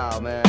wild, man.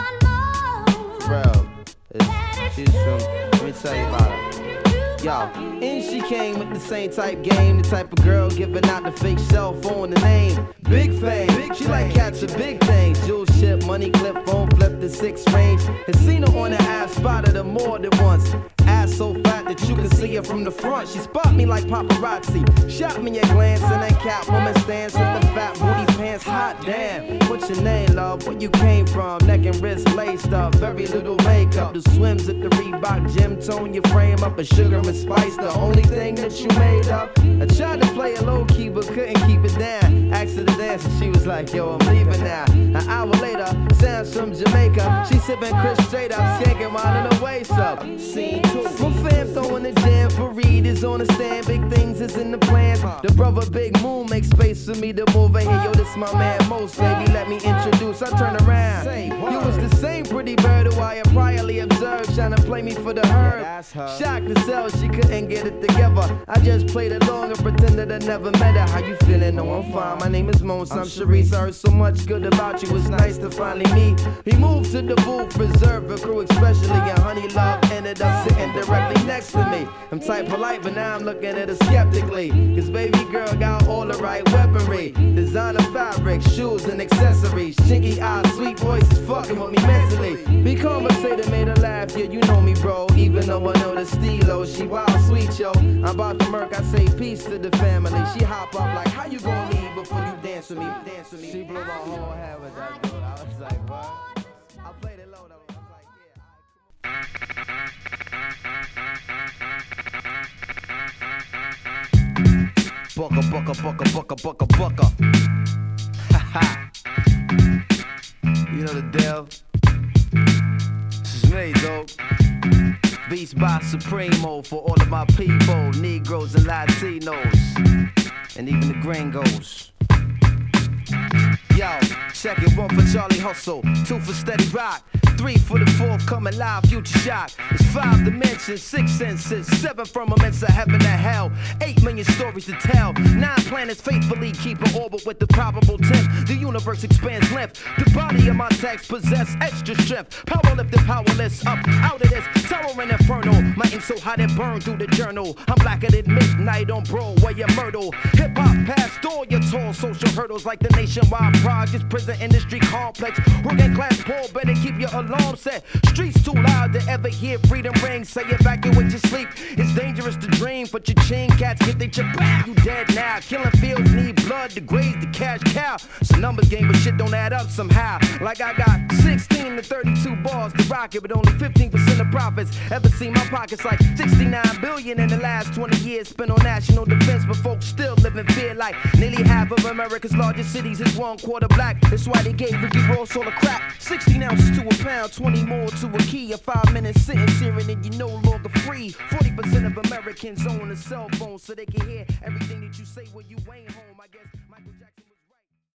Bro, she's from, let me tell you about her. Yo, and she came with the same type game, the type of girl giving out the fake cell phone, the name Big Fame. She like catching big things, jewel ship, money clip, phone flip, the 6 range. And seen her on the ass, spotted her more than once. Ass so fat that you can see her from the front. She spot me like paparazzi, shot me a glance, and then Catwoman stands with the fat booty pants. Hot damn, what's your name, love? Where you came from? Neck and wrist laced up, very little makeup. The swims at the Reebok gym, tone your frame up, a sugar and spice, the only thing that you made up. I tried to play it low key, but couldn't keep it down. Asked her to dance, and she was like, yo, I'm leaving now. An hour later, sounds from Jamaica. She sipping Chris straight up, skanking while her waist up. Scene 2. My fam throwing the jam for Reed is on the stand. Big things is in the plans. The brother Big Moon makes space for me to move in here. Yo, this my man Most, baby, let me introduce. I turn around. You was the same pretty bird who I had priorly observed, trying to play me for the herb. Shocked to sell, she couldn't get it together. I just played along and pretended I never met her. How you feeling? No, I'm fine. My name is Mons. I'm Sharice. I heard so much good about you. It's nice to finally meet. He moved to the booth, reserved for crew, especially. And Honey Love ended up sitting directly next to me. I'm type polite, but now I'm looking at her skeptically. Cause baby girl got all the right weaponry. Designer fabric, shoes and accessories. Chinky eyes, sweet voices fucking with me mentally. Be conversated, made her laugh. Yeah, you know me, bro. Even though I know the stilo, she wild sweet, yo. I'm about to murk, I say peace to the family. She hop up like, how you gonna leave before you dance with me? Dance with me. She blew my whole head with that dude. I was like, what? I played it low though. I was like, Bucka. Ha ha. You know the deal. This is me, dog. Beats by Supremo for all of my people, Negroes and Latinos, and even the gringos. Yo, check it, 1 for Charlie Hustle, 2 for Steady Rock, 3 for the forthcoming live future shock. It's 5 dimensions, 6 senses, 7 firmaments of heaven and hell, 8 million stories to tell, 9 planets faithfully keep an orbit with the probable 10th. The universe expands length. The body of my text possess extra strength. Power lifted, powerless, up out of this towering inferno. My ink so hot it burned through the journal. I'm blacker than midnight on Broadway and Myrtle. Hip hop past all your tall social hurdles like the nationwide projects, prison industry complex. Working class poor, better keep your alarm set. Streets too loud to ever hear freedom ring. Say evacuate your sleep. It's dangerous to dream, but your chain cats get they chip. You dead now. Killing fields need blood to graze the cash cow. It's a numbers game, but shit don't add up somehow. Like I got 16 to 32 bars to rock it, but only 15% of profits. Ever seen my pockets like 69 billion in the last 20 years spent on national defense, but folks still live in fear like nearly half of America's largest cities is 1/4 black. That's why they gave Ricky Ross all the crap. 16 ounces to a pound, 20 more to a key. A 5-minute sentence hearing and you're no longer free. 40% of Americans own a cell phone so they can hear everything that you say when you ain't home. I guess Michael Jackson